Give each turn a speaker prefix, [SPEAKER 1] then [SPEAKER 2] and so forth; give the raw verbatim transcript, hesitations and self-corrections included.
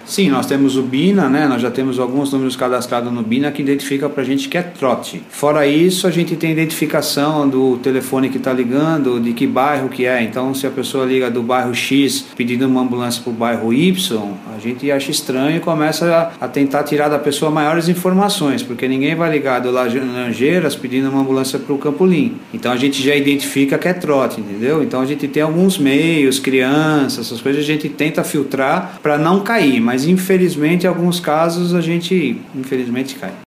[SPEAKER 1] Sim, nós temos o BINA, né? Nós já temos alguns números cadastrados no BINA que identifica pra gente que é trote. Fora isso, a gente tem identificação do telefone que está ligando, de que bairro que é. Então, se a pessoa liga do bairro X pedindo uma ambulância para o bairro Y, a gente acha estranho e começa a, a tentar tirar da pessoa maiores informações, porque ninguém vai ligar do Laranjeiras pedindo uma ambulância para o Campolim. Então, a gente já identifica que é trote, entendeu? Então, a gente tem alguns meios, crianças, essas coisas, a gente tenta filtrar para não cair, mas infelizmente em alguns casos a gente infelizmente cai.